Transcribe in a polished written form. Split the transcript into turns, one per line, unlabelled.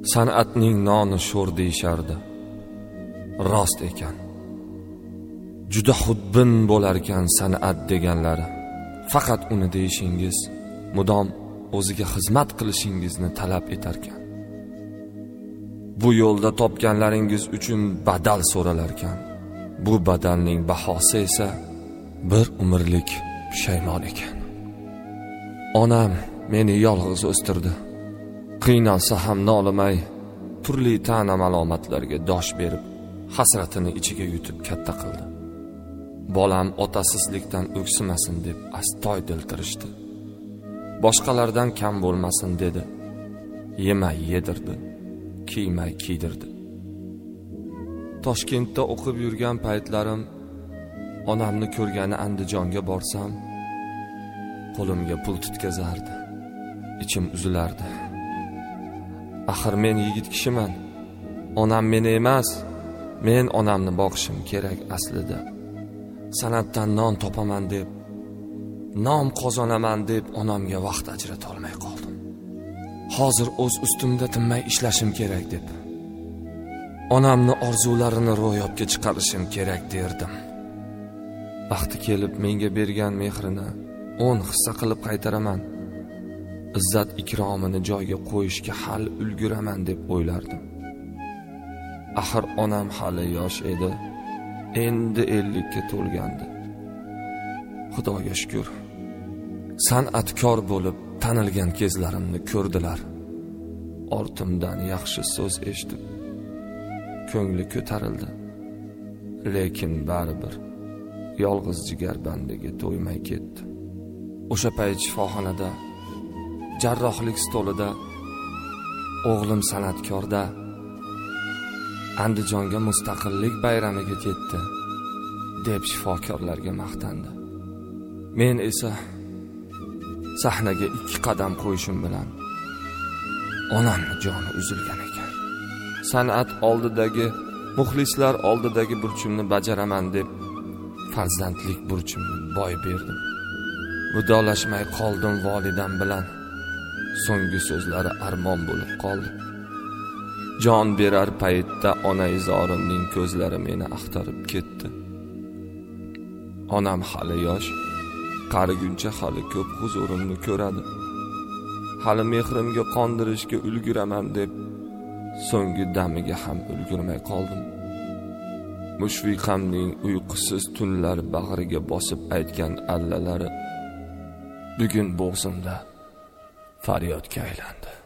San'atning noni sho'r deyishardi. Rost ekan. Juda xudbin bo'larkan san'at deganlari. Faqat uni deyishingiz mudom o'ziga xizmat qilishingizni talab etarkan. Bu yo'lda topganlaringiz uchun badal so'ralar ekan. Bu badalning bahosi esa bir umrlik pushaymon ekan. Onam meni yolg'iz o'stirdi. Qiynalsa ham nolimay, turli ta'na malomatlarga dosh berib, hasratini ichiga yutib katta qildi. Bolam otasizlikdan o'ksimasin deb astoydil tirishdi. Boshqalardan kam bo'lmasin dedi. Yemay yedirdi, kiymay kiydirdi. Toshkentda o'qib yurgan paytlarim onamni ko'rgani Andijonga borsam, qo'limga pul tutkazardi. Ichim uzilardi. Axir men yigit kishiman. Onam meni emas, men onamni boqishim kerak aslida. San'atdan non topaman deb, nom qozonaman deb onamga vaqt ajrata olmay qoldim. Hozir o'z ustimda tinmay ishlashim kerak deb, onamni orzularini ro'yobga chiqarishim kerak derdim. Vaqti kelib menga bergan mehrini 10 hissa qilib qaytaraman. Izzat ikromini joyiga qo'yishga hali ulguraman deb o'ylardim. Axir onam hali yosh edi. Endi 50 ga to'lgandi. Xudoga shukr. San'atkor bo'lib tanilgan kezlarimni ko'rdilar. Ortimdan yaxshi so'z eshitib ko'ngli ko'tarildi. Lekin baribir yolg'iz jigar bandiga to'ymay ketdi. O'sha payt shifoxonada, jarrohlik stolida, o'g'lim san'atkorda, Andijonga mustaqillik bayramiga ketdi deb shifokorlarga maqtandi. Men esa sahnaga 2 qadam qo'yishim bilan onamning joni uzilgan ekan. San'at oldidagi, muxlislar oldidagi burchimni bajaraman deb farzandlik burchimni boy berdim. Vidolashmay qoldim volidam bilan. So'nggi so'zlari armon bo'lib qoldi. Jon berar paytda ona izorimning ko'zlari meni axtarib ketdi. Onam hali yosh, qariguncha hali ko'p huzurimni ko'radi. Hali mehrimga qondirishga ulguraman deb so'nggi damiga ham ulgurmay qoldim. Mushfiqamning uyqusiz tunlar bag'riga bosib aytgan allalari bugun bo'g'zimda faryodga aylandi.